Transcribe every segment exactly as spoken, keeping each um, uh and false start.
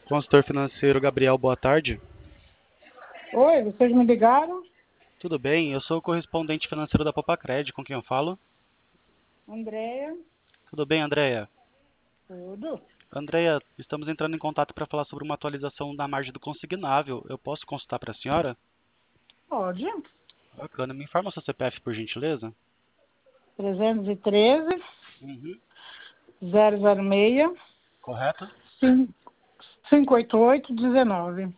Consultor financeiro Gabriel, boa tarde. Oi, vocês me ligaram? Tudo bem? Eu sou o correspondente financeiro da Popacred, com quem eu falo. Andréia, Tudo bem, Andréia? tudo? Andréia, estamos entrando em contato para falar sobre uma atualização da margem do consignável. Eu posso consultar para a senhora? Pode. Bacana. Me informa seu C P F, por gentileza. trezentos e treze, Uhum. zero zero seis, Correto? cinco oito oito, dezenove.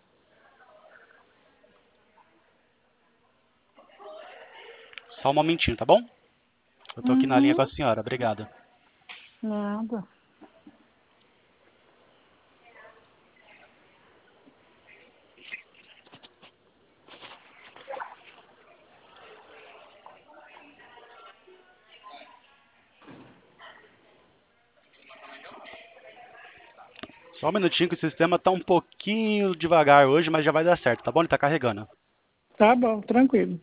Só um momentinho, tá bom? Eu tô aqui na linha com a Uhum. senhora. Obrigado. Nada. Só um minutinho que o sistema tá um pouquinho devagar hoje, mas já vai dar certo, tá bom? Ele tá carregando. Tá bom, tranquilo.